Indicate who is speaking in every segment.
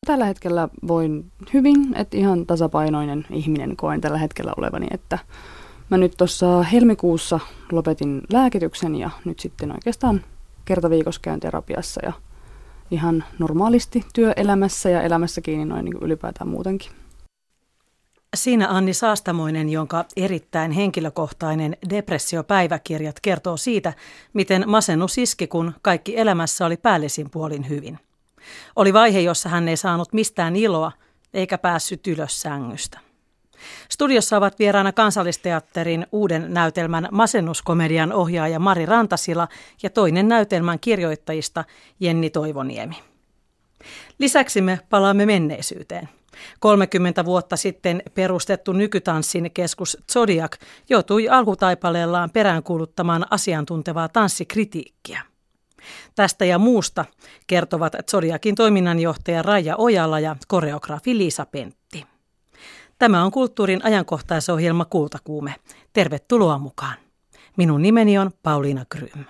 Speaker 1: tällä hetkellä voin hyvin, että ihan tasapainoinen ihminen koen tällä hetkellä olevani, että mä nyt tuossa helmikuussa lopetin lääkityksen ja nyt sitten oikeastaan kerta viikossa käyn terapiassa ja ihan normaalisti työelämässä ja elämässä kiinni noin niin kuin ylipäätään muutenkin.
Speaker 2: Siinä Anni Saastamoinen, jonka erittäin henkilökohtainen depressiopäiväkirjat kertoo siitä, miten masennus iski, kun kaikki elämässä oli päällisin puolin hyvin. Oli vaihe, jossa hän ei saanut mistään iloa eikä päässyt ylös sängystä. Studiossa ovat vieraana Kansallisteatterin uuden näytelmän masennuskomedian ohjaaja Mari Rantasila ja toinen näytelmän kirjoittajista Jenni Toivoniemi. Lisäksi me palaamme menneisyyteen. 30 vuotta sitten perustettu nykytanssin keskus Zodiac joutui alkutaipaleellaan peräänkuuluttamaan asiantuntevaa tanssikritiikkiä. Tästä ja muusta kertovat Zodiacin toiminnanjohtaja Raija Ojala ja koreografi Liisa Pentti. Tämä on kulttuurin ajankohtaisohjelma Kultakuume. Tervetuloa mukaan. Minun nimeni on Pauliina Grym.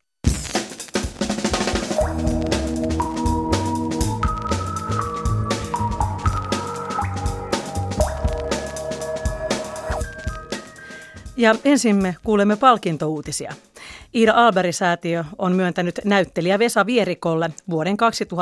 Speaker 2: Ja ensin me kuulemme palkintouutisia. Ida Alberg-säätiö on myöntänyt näyttelijä Vesa Vierikolle vuoden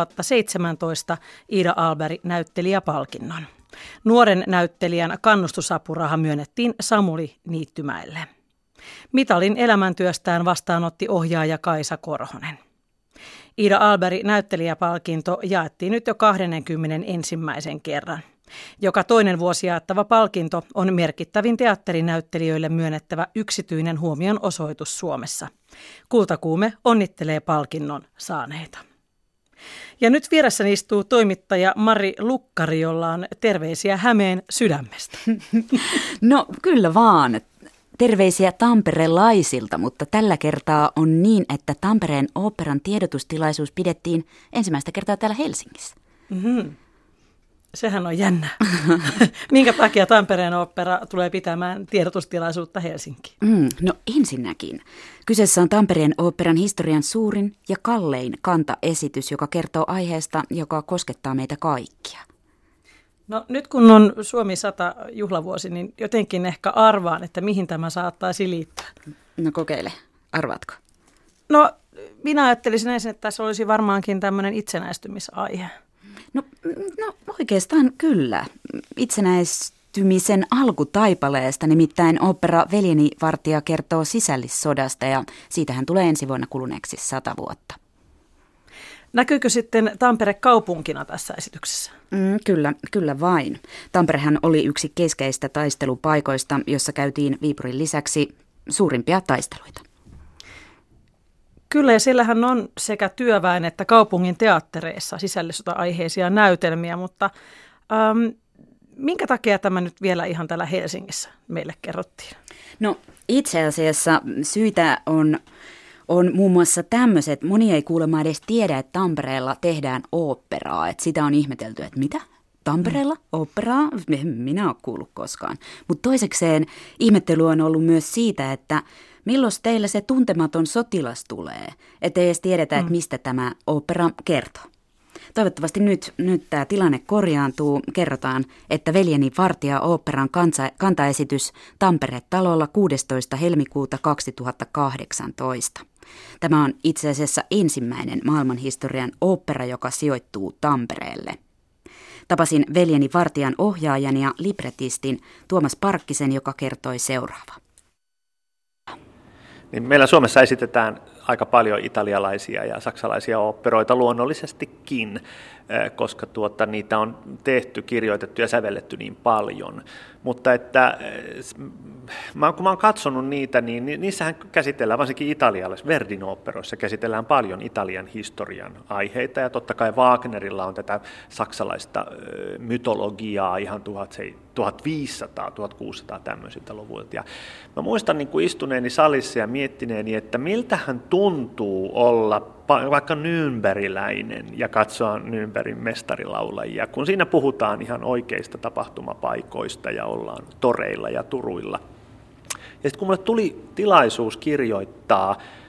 Speaker 2: 2017 Ida Alberg-näyttelijäpalkinnon. Nuoren näyttelijän kannustusapuraha myönnettiin Samuli Niittymäelle. Mitalin elämäntyöstään vastaanotti ohjaaja Kaisa Korhonen. Ida Alberg-näyttelijäpalkinto jaettiin nyt jo 21. kerran. Joka toinen vuosi jaettava palkinto on merkittävin teatterinäyttelijöille myönnettävä yksityinen huomionosoitus Suomessa. Kultakuume onnittelee palkinnon saaneita. Ja nyt vieressäni istuu toimittaja Mari Lukkari, jolla on terveisiä Hämeen sydämestä.
Speaker 3: No kyllä vaan. Terveisiä tamperelaisilta, mutta tällä kertaa on niin, että Tampereen oopperan tiedotustilaisuus pidettiin ensimmäistä kertaa täällä Helsingissä.
Speaker 2: Mm-hmm. Sehän on jännä. Minkä takia Tampereen ooppera tulee pitämään tiedotustilaisuutta Helsinkiin?
Speaker 3: No ensinnäkin. Kyseessä on Tampereen oopperan historian suurin ja kallein kantaesitys, joka kertoo aiheesta, joka koskettaa meitä kaikkia.
Speaker 2: No nyt kun on Suomi 100 juhlavuosi, niin jotenkin ehkä arvaan, että mihin tämä saattaisi liittyä.
Speaker 3: No kokeile. Arvaatko?
Speaker 2: No minä ajattelisin ensin, että tässä olisi varmaankin tämmöinen itsenäistymisaihe.
Speaker 3: No oikeastaan kyllä. Itsenäistymisen alkutaipaleesta, nimittäin ooppera Veljeni Vartija kertoo sisällissodasta ja siitähän tulee ensi vuonna kuluneeksi 100 vuotta.
Speaker 2: Näkyykö sitten Tampere kaupunkina tässä esityksessä?
Speaker 3: Kyllä vain. Tamperehan oli yksi keskeistä taistelupaikoista, jossa käytiin Viipurin lisäksi suurimpia taisteluita.
Speaker 2: Kyllä, ja siellähän on sekä työväen että kaupungin teattereissa sisällissota-aiheisia näytelmiä, mutta minkä takia tämä nyt vielä ihan täällä Helsingissä meille kerrottiin?
Speaker 3: No itse asiassa syitä on muun muassa tämmöiset. Moni ei kuulemma edes tiedä, että Tampereella tehdään oopperaa. Että sitä on ihmetelty, että mitä? Tampereella oopperaa? Minä ole kuullut koskaan. Mutta toisekseen ihmettely on ollut myös siitä, että milloin teillä se tuntematon sotilas tulee, ettei edes tiedetä, että mistä tämä ooppera kertoo. Toivottavasti nyt tämä tilanne korjaantuu. Kerrotaan, että Veljeni Vartija oopperan kantaesitys Tampere-talolla 16. helmikuuta 2018. Tämä on itse asiassa ensimmäinen maailmanhistorian ooppera, joka sijoittuu Tampereelle. Tapasin Veljeni Vartijan ohjaajan ja libretistin Tuomas Parkkisen, joka kertoi seuraavaa.
Speaker 4: Niin meillä Suomessa esitetään aika paljon italialaisia ja saksalaisia oopperoita luonnollisestikin, koska niitä on tehty, kirjoitettu ja sävelletty niin paljon. Mutta että, kun mä oon katsonut niitä, niin niissähän käsitellään, varsinkin italialaisissa Verdin oopperoissa käsitellään paljon Italian historian aiheita. Ja totta kai Wagnerilla on tätä saksalaista mytologiaa ihan 1500, 1600 tämmöisiltä luvuilta. Ja mä muistan niin kuin istuneeni salissa ja miettineeni, että miltähän tuntuu olla vaikka Nürnbergiläinen ja katsoa Nürnbergin mestarilaulajia, kun siinä puhutaan ihan oikeista tapahtumapaikoista ja ollaan toreilla ja turuilla. Ja sitten kun mulle tuli tilaisuus kirjoittaa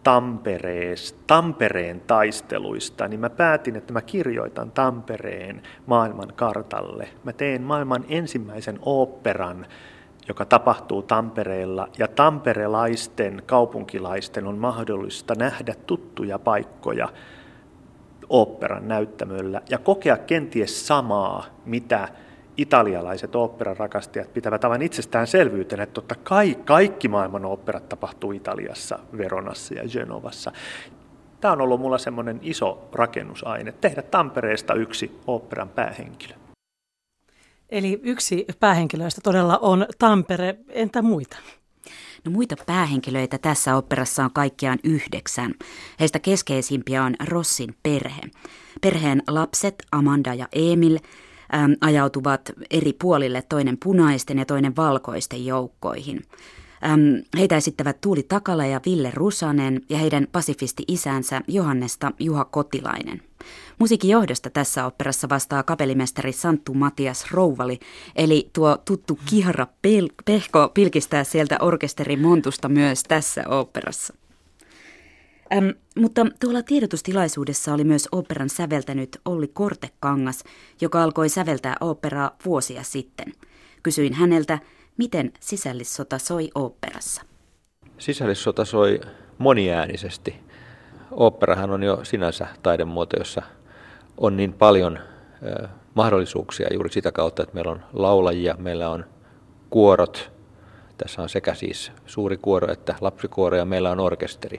Speaker 4: Tampereen taisteluista, niin mä päätin, että mä kirjoitan Tampereen maailman kartalle. Mä teen maailman ensimmäisen oopperan, joka tapahtuu Tampereella, ja tamperelaisten, kaupunkilaisten on mahdollista nähdä tuttuja paikkoja oopperan näyttämöllä ja kokea kenties samaa, mitä italialaiset oopperan rakastajat pitävät aivan itsestäänselvyytenä, että totta kai kaikki maailman oopperat tapahtuu Italiassa, Veronassa ja Genovassa. Tämä on ollut mulla semmoinen iso rakennusaine, tehdä Tampereesta yksi oopperan päähenkilö.
Speaker 2: Eli yksi päähenkilöistä todella on Tampere, entä muita?
Speaker 3: No, muita päähenkilöitä tässä oopperassa on kaikkiaan 9. Heistä keskeisimpiä on Rossin perhe. Perheen lapset Amanda ja Emil ajautuvat eri puolille, toinen punaisten ja toinen valkoisten joukkoihin. Heitä esittävät Tuuli Takala ja Ville Rusanen ja heidän pasifisti-isänsä Johannesta Juha Kotilainen. Musiikin johdosta tässä oopperassa vastaa kapellimestari Santtu Matias Rouvali, eli tuo tuttu kihara Pehko pilkistää sieltä orkesterin montusta myös tässä oopperassa. Mutta tuolla tiedotustilaisuudessa oli myös oopperan säveltänyt Olli Kortekangas, joka alkoi säveltää oopperaa vuosia sitten. Kysyin häneltä, miten sisällissota soi oopperassa.
Speaker 5: Sisällissota soi moniäänisesti. Oopperahan on jo sinänsä taidemuoto, jossa on niin paljon mahdollisuuksia juuri sitä kautta, että meillä on laulajia, meillä on kuorot. Tässä on sekä siis suuri kuoro että lapsikuoro ja meillä on orkesteri.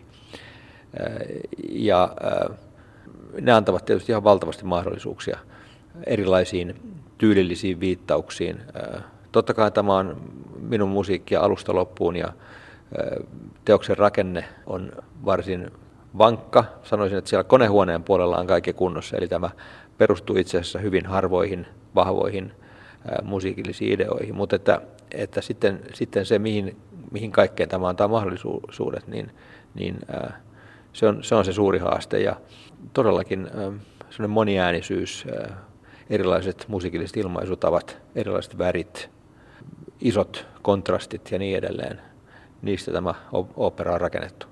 Speaker 5: Ja ne antavat tietysti ihan valtavasti mahdollisuuksia erilaisiin tyylillisiin viittauksiin. Totta kai tämä on minun musiikkia alusta loppuun ja teoksen rakenne on varsin vankka. Sanoisin, että siellä konehuoneen puolella on kaikki kunnossa, eli tämä perustuu itse asiassa hyvin harvoihin, vahvoihin musiikillisiin ideoihin, mutta että sitten se, mihin kaikkeen tämä antaa mahdollisuudet, niin se on se suuri haaste ja todellakin sellainen moniäänisyys, erilaiset musiikilliset ilmaisutavat, erilaiset värit, isot kontrastit ja niin edelleen. Niistä tämä ooppera on rakennettu.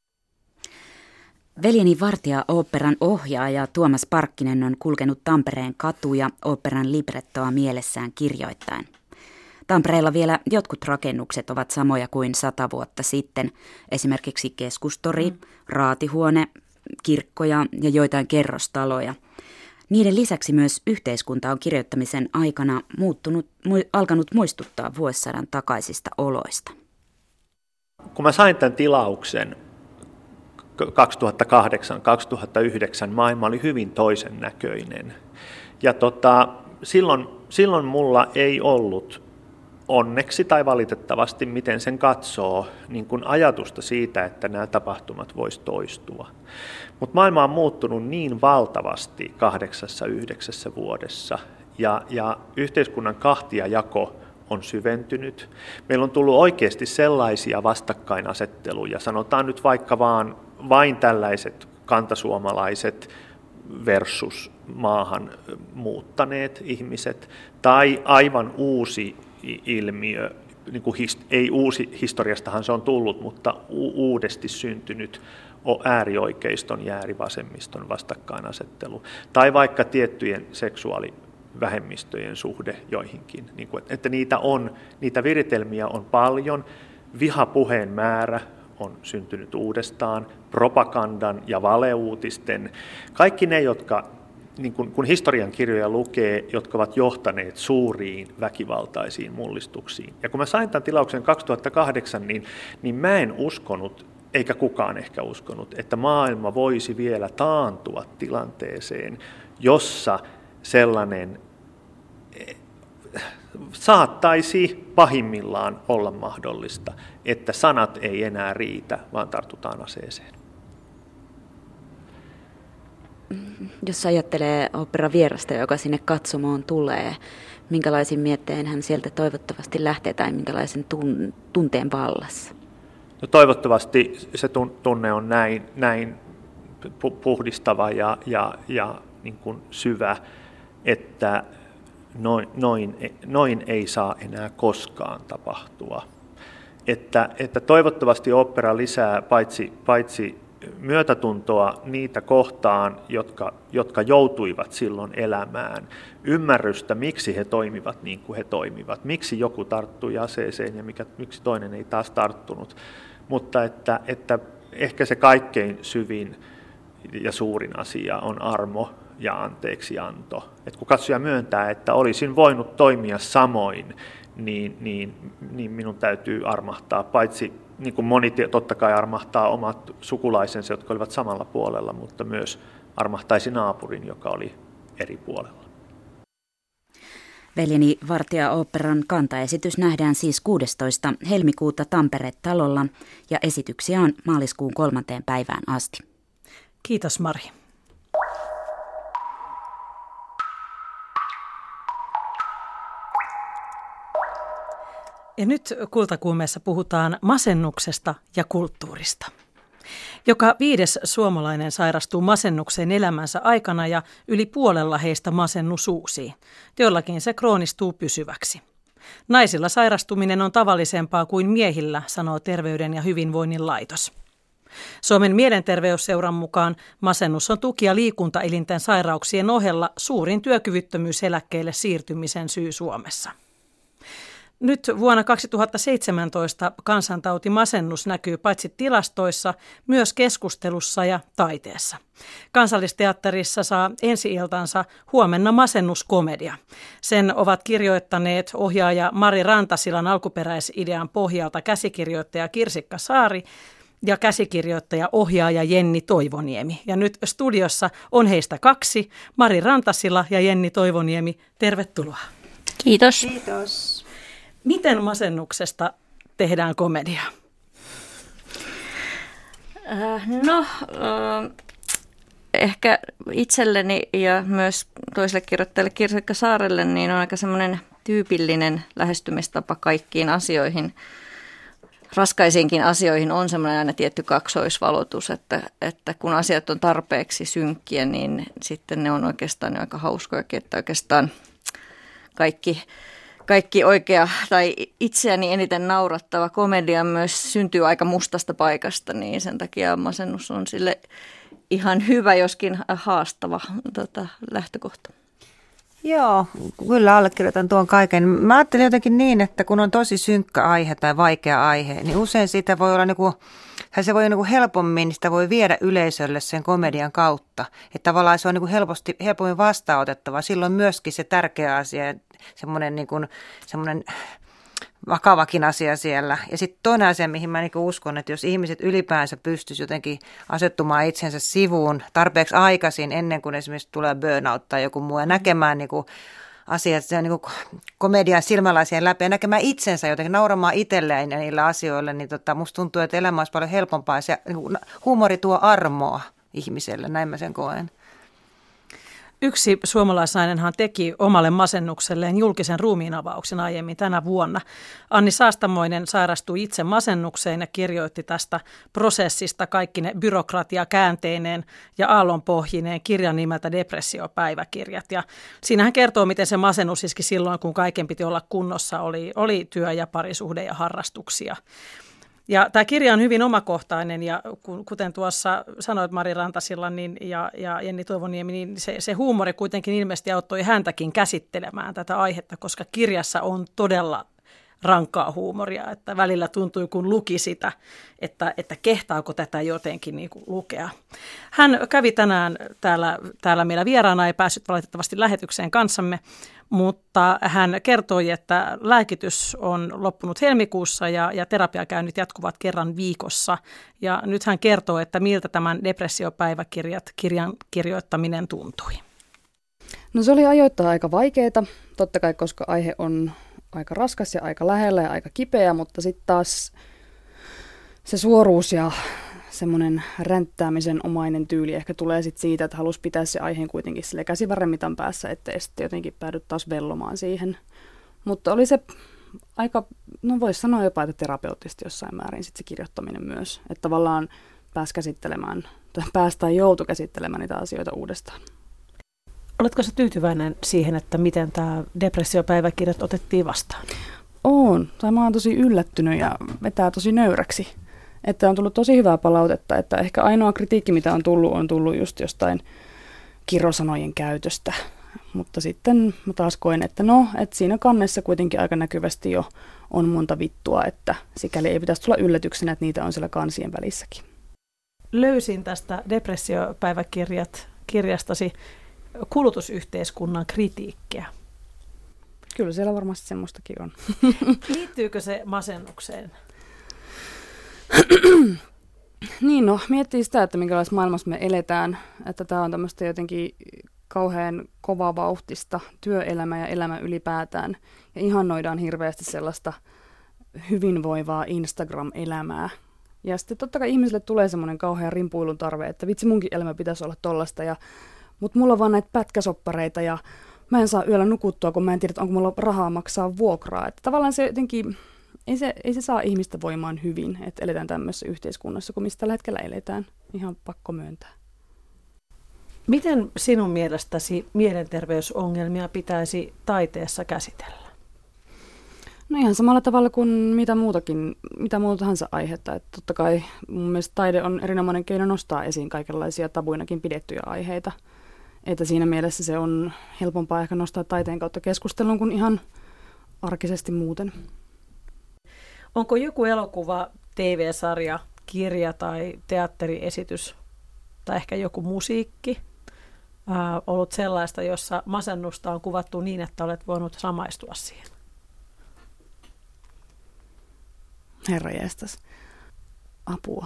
Speaker 3: Veljeni Vartija-oopperan ohjaaja Tuomas Parkkinen on kulkenut Tampereen katuja oopperan librettoa mielessään kirjoittaen. Tampereella vielä jotkut rakennukset ovat samoja kuin 100 vuotta sitten, esimerkiksi keskustori, raatihuone, kirkkoja ja joitain kerrostaloja. Niiden lisäksi myös yhteiskunta on kirjoittamisen aikana alkanut muistuttaa vuosisadan takaisista oloista.
Speaker 4: Kun mä sain tämän tilauksen 2008-2009, maailma oli hyvin toisen näköinen. Ja silloin mulla ei ollut onneksi tai valitettavasti, miten sen katsoo, niin kuin ajatusta siitä, että nämä tapahtumat voisi toistua. Mutta maailma on muuttunut niin valtavasti 8-9 vuodessa ja yhteiskunnan kahtiajako on syventynyt. Meillä on tullut oikeasti sellaisia vastakkainasetteluja, sanotaan nyt vaikka vain tällaiset kantasuomalaiset versus maahan muuttaneet ihmiset, tai aivan uusi ilmiö, niin kuin ei uusi, historiastahan se on tullut, mutta uudesti syntynyt äärioikeiston ja äärivasemmiston vastakkainasettelu, tai vaikka tiettyjen seksuaalivähemmistöjen suhde joihinkin, niin kuin, että niitä viritelmiä on paljon, vihapuheen määrä on syntynyt uudestaan, propagandan ja valeuutisten, kaikki ne, jotka niin kun historiankirjoja lukee, jotka ovat johtaneet suuriin väkivaltaisiin mullistuksiin. Ja kun mä sain tämän tilauksen 2008, niin mä en uskonut, eikä kukaan ehkä uskonut, että maailma voisi vielä taantua tilanteeseen, jossa sellainen saattaisi pahimmillaan olla mahdollista, että sanat ei enää riitä, vaan tartutaan aseeseen.
Speaker 3: Jos ajattelee oopperan vierasta, joka sinne katsomoon tulee, minkälaisin mietteen hän sieltä toivottavasti lähtee tai minkälaisen tunteen vallassa?
Speaker 4: No toivottavasti se tunne on näin puhdistava ja niin kuin syvä, että noin ei saa enää koskaan tapahtua. että toivottavasti opera lisää paitsi myötätuntoa niitä kohtaan, jotka joutuivat silloin elämään, ymmärrystä, miksi he toimivat niin kuin he toimivat, miksi joku tarttui aseeseen ja miksi toinen ei taas tarttunut, mutta että ehkä se kaikkein syvin ja suurin asia on armo ja anteeksianto. Että kun katsoja myöntää, että olisin voinut toimia samoin, niin minun täytyy armahtaa, paitsi niin kuin moni totta kai armahtaa omat sukulaisensa, jotka olivat samalla puolella, mutta myös armahtaisi naapurin, joka oli eri puolella.
Speaker 3: Veljeni Vartija-oopperan kantaesitys nähdään siis 16. helmikuuta Tampere-talolla ja esityksiä on maaliskuun 3. päivään asti.
Speaker 2: Kiitos Mari. Ja nyt Kultakuumeessa puhutaan masennuksesta ja kulttuurista. Joka 5. suomalainen sairastuu masennukseen elämänsä aikana ja yli puolella heistä masennus uusii. Joillakin se kroonistuu pysyväksi. Naisilla sairastuminen on tavallisempaa kuin miehillä, sanoo Terveyden ja hyvinvoinnin laitos. Suomen mielenterveysseuran mukaan masennus on tuki- ja liikuntaelinten sairauksien ohella suurin työkyvyttömyyseläkkeelle siirtymisen syy Suomessa. Nyt vuonna 2017 kansantauti masennus näkyy paitsi tilastoissa, myös keskustelussa ja taiteessa. Kansallisteatterissa saa ensi-iltansa Huomenna masennuskomedia. Sen ovat kirjoittaneet ohjaaja Mari Rantasilan alkuperäisidean pohjalta käsikirjoittaja Kirsikka Saari ja käsikirjoittaja ohjaaja Jenni Toivoniemi. Ja nyt studiossa on heistä 2, Mari Rantasila ja Jenni Toivoniemi. Tervetuloa.
Speaker 6: Kiitos.
Speaker 7: Kiitos.
Speaker 2: Miten masennuksesta tehdään komediaa?
Speaker 6: Ehkä itselleni ja myös toiselle kirjoittajalle Kirsikka Saarelle niin on aika semmoinen tyypillinen lähestymistapa kaikkiin asioihin. Raskaisiinkin asioihin on semmoinen aina tietty kaksoisvalotus, että kun asiat on tarpeeksi synkkiä, niin sitten ne on oikeastaan aika hauskojakin, että oikeastaan kaikki oikea tai itseäni eniten naurattava komedia myös syntyy aika mustasta paikasta, niin sen takia masennus on sille ihan hyvä, joskin haastava lähtökohta.
Speaker 7: Joo, kyllä allekirjoitan tuon kaiken. Mä ajattelin jotenkin niin, että kun on tosi synkkä aihe tai vaikea aihe, niin usein sitä voi olla se voi helpommin, sitä voi viedä yleisölle sen komedian kautta. Että tavallaan se on helpommin vastaanotettava. Silloin myöskin se tärkeä asia, semmoinen vakavakin asia siellä. Ja sitten toinen asia, mihin mä uskon, että jos ihmiset ylipäänsä pystyisivät jotenkin asettumaan itsensä sivuun tarpeeksi aikaisin ennen kuin esimerkiksi tulee burnout tai joku muu ja näkemään asiat komedian silmälasien läpi ja näkemään itsensä jotenkin, nauramaan itselleen ja niillä asioilla, niin musta tuntuu, että elämä olisi paljon helpompaa ja se huumori tuo armoa ihmiselle, näin mä sen koen.
Speaker 2: Yksi suomalaisnainenhan teki omalle masennukselleen julkisen ruumiinavauksen aiemmin tänä vuonna. Anni Saastamoinen sairastui itse masennukseen ja kirjoitti tästä prosessista kaikki ne byrokratiakäänteineen ja aallonpohjineen kirjan nimeltä Depressiopäiväkirjat. Ja siinä hän kertoo, miten se masennus iski silloin, kun kaiken piti olla kunnossa, oli työ ja parisuhde ja harrastuksia. Ja tämä kirja on hyvin omakohtainen ja kuten tuossa sanoit Mari Rantasilla ja Jenni Toivoniemi, niin se huumori kuitenkin ilmeisesti auttoi häntäkin käsittelemään tätä aihetta, koska kirjassa on todella rankkaa huumoria, että välillä tuntui kun luki sitä, että kehtaako tätä jotenkin niin kuin lukea. Hän kävi tänään täällä meillä vieraana, ei päässyt valitettavasti lähetykseen kanssamme, mutta hän kertoi, että lääkitys on loppunut helmikuussa ja terapiakäynnit jatkuvat kerran viikossa. Ja nyt hän kertoo, että miltä tämän Depressiopäiväkirjan kirjoittaminen tuntui.
Speaker 1: No se oli ajoittain aika vaikeaa, totta kai koska aihe on aika raskas ja aika lähellä ja aika kipeä, mutta sitten taas se suoruus ja semmoinen ränttäämisen omainen tyyli ehkä tulee sitten siitä, että halusi pitää se aiheen kuitenkin sille käsivarren mitan päässä, ettei sitten jotenkin päädy taas vellomaan siihen. Mutta oli se aika, no voisi sanoa jopa, että terapeuttisesti jossain määrin sitten se kirjoittaminen myös. Että tavallaan pääsi tai joutui käsittelemään niitä asioita uudestaan.
Speaker 2: Oletko sä tyytyväinen siihen, että miten tämä Depressiopäiväkirjat otettiin vastaan?
Speaker 1: Tai mä oon tosi yllättynyt ja vetää tosi nöyräksi. Että on tullut tosi hyvää palautetta, että ehkä ainoa kritiikki, mitä on tullut just jostain kirosanojen käytöstä. Mutta sitten mä taas koen, että että siinä kannessa kuitenkin aika näkyvästi jo on monta vittua, että sikäli ei pitäisi tulla yllätyksenä, että niitä on siellä kansien välissäkin.
Speaker 2: Löysin tästä depressiopäiväkirjastasi kulutusyhteiskunnan kritiikkiä.
Speaker 1: Kyllä siellä varmasti semmoistakin on.
Speaker 2: Liittyykö se masennukseen?
Speaker 1: Niin, miettii sitä, että minkälaisessa maailmassa me eletään, että tämä on tämmöistä jotenkin kauhean kovavauhtista työelämä ja elämä ylipäätään. Ja ihannoidaan hirveästi sellaista hyvinvoivaa Instagram-elämää. Ja sitten totta kai ihmisille tulee semmoinen kauhean rimpuilun tarve, että vitsi munkin elämä pitäisi olla tollasta. Mutta mulla on vaan näitä pätkäsoppareita ja mä en saa yöllä nukuttua, kun mä en tiedä, onko mulla rahaa maksaa vuokraa. Että tavallaan se jotenkin, ei se saa ihmistä voimaan hyvin, että eletään tämmöisessä yhteiskunnassa, kun mistä tällä hetkellä eletään. Ihan pakko myöntää.
Speaker 2: Miten sinun mielestäsi mielenterveysongelmia pitäisi taiteessa käsitellä?
Speaker 1: No ihan samalla tavalla kuin mitä muuta tahansa aihetta. Että totta kai mun mielestä taide on erinomainen keino nostaa esiin kaikenlaisia tabuinakin pidettyjä aiheita. Että siinä mielessä se on helpompaa ehkä nostaa taiteen kautta keskustelun kuin ihan arkisesti muuten.
Speaker 2: Onko joku elokuva, TV-sarja, kirja tai teatteriesitys tai ehkä joku musiikki ollut sellaista, jossa masennusta on kuvattu niin, että olet voinut samaistua siihen?
Speaker 1: Herranjestas. Apua.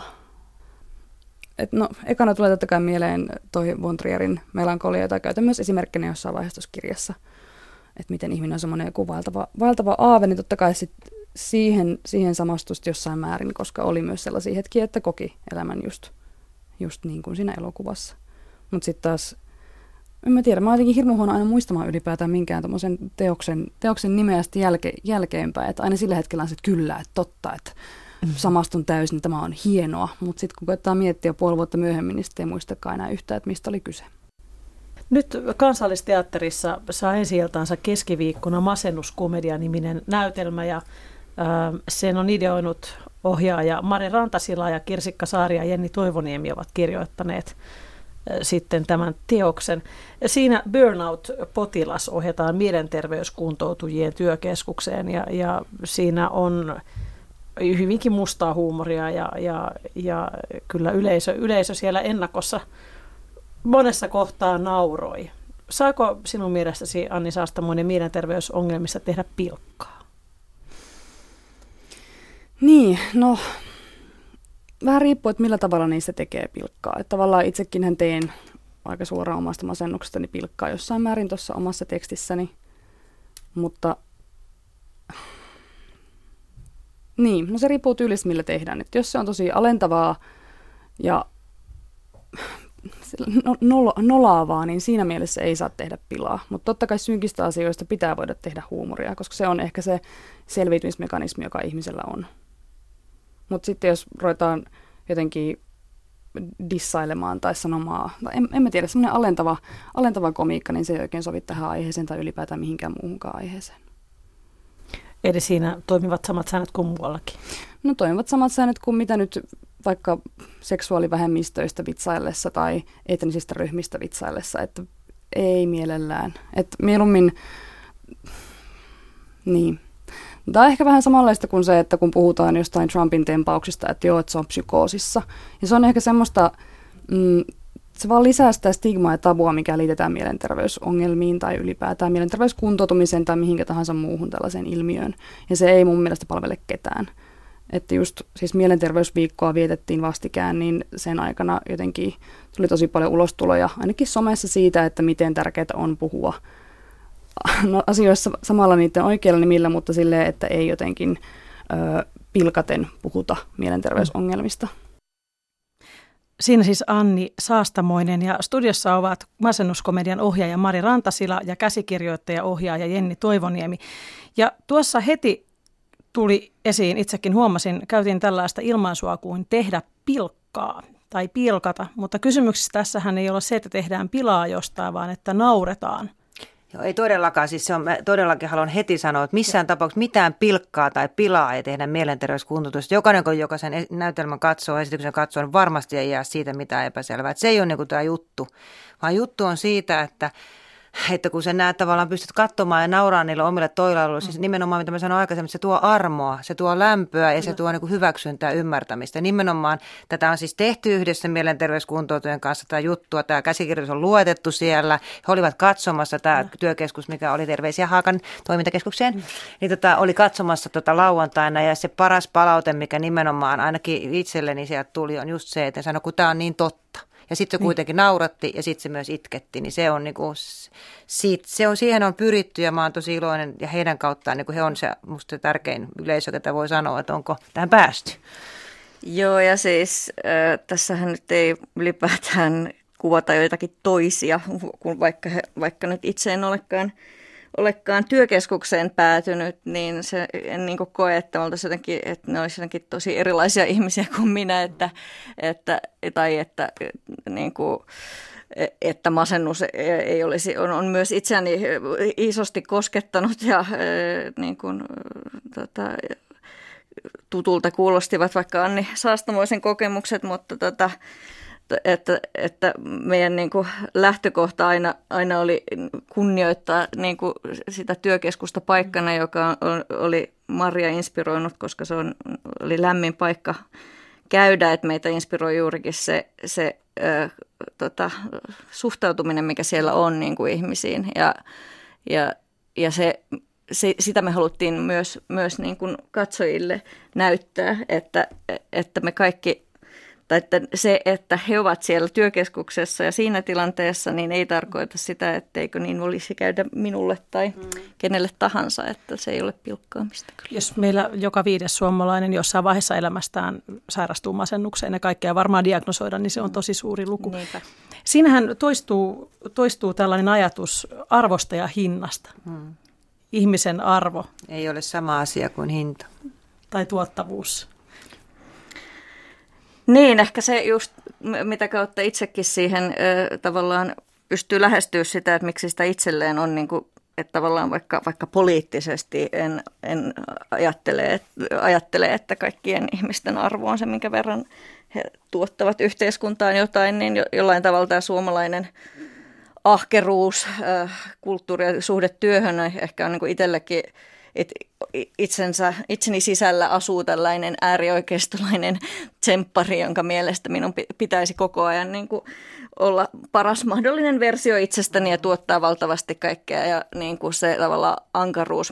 Speaker 1: Ekana tulee totta kai mieleen toi Von Trierin Melankolia, jota käytän myös esimerkkinä jossain vaiheessa tuossa kirjassa. Että miten ihminen on semmoinen joku vaeltava aave, niin totta kai siihen samastusti jossain määrin, koska oli myös sellaisia hetkiä, että koki elämän just niin kuin siinä elokuvassa. Mutta sitten taas, en mä tiedä, mä oon jotenkin hirmu huono aina muistamaan ylipäätään minkään tommosen teoksen nimeä sitten jälkeenpäin. Että aina sillä hetkellä on se, että kyllä, että totta, että samastun täysin, tämä on hienoa. Mutta sitten kun koettaa miettiä puoli vuotta myöhemmin, niin sitten ei muistakaan enää yhtään, että mistä oli kyse.
Speaker 2: Nyt Kansallisteatterissa saa ensi-iltaansa keskiviikkona Masennuskomedia-niminen näytelmä ja sen on ideoinut ohjaaja Mari Rantasila ja Kirsikka Saari ja Jenni Toivoniemi ovat kirjoittaneet sitten tämän teoksen. Siinä burnout-potilas ohjataan mielenterveyskuntoutujien työkeskukseen ja siinä on hyvinkin mustaa huumoria ja kyllä yleisö siellä ennakossa monessa kohtaa nauroi. Saako sinun mielestäsi, Anni Saastamoinen, mielenterveysongelmissa tehdä pilkkaa?
Speaker 1: Niin, vähän riippuu, että millä tavalla niistä tekee pilkkaa. Että tavallaan itsekin teen aika suoraan omasta masennuksestani pilkkaa jossain määrin tuossa omassa tekstissäni. Mutta niin, se riippuu tyylistä, millä tehdään. Että jos se on tosi alentavaa ja nolaavaa, niin siinä mielessä ei saa tehdä pilaa. Mutta totta kai synkistä asioista pitää voida tehdä huumoria, koska se on ehkä se selviytymismekanismi, joka ihmisellä on. Mutta sitten jos ruvetaan jotenkin dissailemaan tai sanomaan, en mä tiedä, semmoinen alentava komiikka, niin se ei oikein sovi tähän aiheeseen tai ylipäätään mihinkään muuhunkaan aiheeseen.
Speaker 2: Eli siinä toimivat samat säännöt kuin muuallakin? No
Speaker 1: toimivat samat säännöt kuin mitä nyt vaikka seksuaalivähemmistöistä vitsaillessa tai etnisistä ryhmistä vitsaillessa, että ei mielellään. Että mieluummin, niin. Tämä on ehkä vähän samanlaista kuin se, että kun puhutaan jostain Trumpin tempauksista, että joo, että se on psykoosissa. Ja se on ehkä semmoista, se vaan lisää sitä stigmaa ja tabua, mikä liitetään mielenterveysongelmiin tai ylipäätään mielenterveyskuntoutumiseen tai mihinkä tahansa muuhun tällaiseen ilmiöön. Ja se ei mun mielestä palvele ketään. Että just siis mielenterveysviikkoa vietettiin vastikään, niin sen aikana jotenkin tuli tosi paljon ulostuloja, ainakin somessa siitä, että miten tärkeää on puhua asioissa samalla niiden oikeilla nimillä, mutta silleen, että ei jotenkin pilkaten puhuta mielenterveysongelmista.
Speaker 2: Siinä siis Anni Saastamoinen ja studiossa ovat Masennuskomedian ohjaaja Mari Rantasila ja käsikirjoittaja ohjaaja Jenni Toivoniemi. Ja tuossa heti tuli esiin, itsekin huomasin, käytiin tällaista ilmaisua kuin tehdä pilkkaa tai pilkata, mutta kysymyksessä tässähän ei ole se, että tehdään pilaa jostain, vaan että nauretaan.
Speaker 7: Joo, ei todellakaan. Siis mä todellakin haluan heti sanoa, että missään tapauksessa mitään pilkkaa tai pilaa ei tehdä mielenterveyskuntoutusta. Jokainen, sen näytelmän katsoo, esityksen katsoo, niin varmasti ei jää siitä mitään epäselvää. Että se ei ole niin kuin tämä juttu, vaan juttu on siitä, että kun sä näet tavallaan pystyt katsomaan ja nauraa niille omille toilailuille, siis nimenomaan mitä mä sanoin aikaisemmin, se tuo armoa, se tuo lämpöä ja se tuo niin kuin hyväksyntää ymmärtämistä. Nimenomaan tätä on siis tehty yhdessä mielenterveyskuntoutujien kanssa tämä juttua, tämä käsikirjoitus on luetettu siellä, he olivat katsomassa tämä työkeskus, mikä oli Terveisiä Haakan toimintakeskukseen, niin oli katsomassa lauantaina ja se paras palaute, mikä nimenomaan ainakin itselleni sieltä tuli, on just se, että sanoi, kun tämä on niin totta. Ja sitten se kuitenkin nauratti ja sitten se myös itketti, niin se on niinku, siihen on pyritty ja mä oon tosi iloinen ja heidän kauttaan niinku he on se musta tärkein yleisö, ketä voi sanoa, että onko tähän päästy.
Speaker 6: Joo, ja siis tässähän nyt ei ylipäätään kuvata joitakin toisia, kun vaikka nyt itse en olekaan työkeskukseen päätynyt, niin se en niin kuin koe, että oltaisiin jotenkin, että ne olisivat jotenkin tosi erilaisia ihmisiä kuin minä, että masennus ei olisi, on myös itseäni isosti koskettanut ja niin kuin, tutulta kuulostivat vaikka Anni Saastamoisen kokemukset, mutta että meidän niin kuin lähtökohta aina oli kunnioittaa niin kuin sitä työkeskusta paikkana, joka oli Maria inspiroinut, koska se oli lämmin paikka käydä, että meitä inspiroi juurikin se suhtautuminen, mikä siellä on niin kuin ihmisiin ja sitä me haluttiin myös niin kuin katsojille näyttää, että me kaikki tai että se, että he ovat siellä työkeskuksessa ja siinä tilanteessa, niin ei tarkoita sitä, etteikö niin olisi käydä minulle tai kenelle tahansa, että se ei ole pilkkaamista. Kyllä.
Speaker 2: Jos meillä joka 5. suomalainen jossain vaiheessa elämästään sairastuu masennukseen ja kaikkea varmaan diagnosoida, niin se on tosi suuri luku. Niinpä. Siinähän toistuu tällainen ajatus arvosta ja hinnasta. Ihmisen arvo.
Speaker 7: Ei ole sama asia kuin hinta.
Speaker 2: Tai tuottavuus.
Speaker 6: Niin, ehkä se just, mitä kautta itsekin siihen tavallaan pystyy lähestyä sitä, että miksi sitä itselleen on, niin kuin, että tavallaan vaikka poliittisesti en ajattele, että kaikkien ihmisten arvo on se, minkä verran he tuottavat yhteiskuntaan jotain, niin jollain tavalla tämä suomalainen ahkeruus, kulttuuri ja suhde työhön ehkä on niin kuin itsellekin, että itseni sisällä asuu tällainen äärioikeistolainen tsemppari, jonka mielestä minun pitäisi koko ajan niin kuin olla paras mahdollinen versio itsestäni ja tuottaa valtavasti kaikkea. Ja niin kuin se tavallaan ankaruus,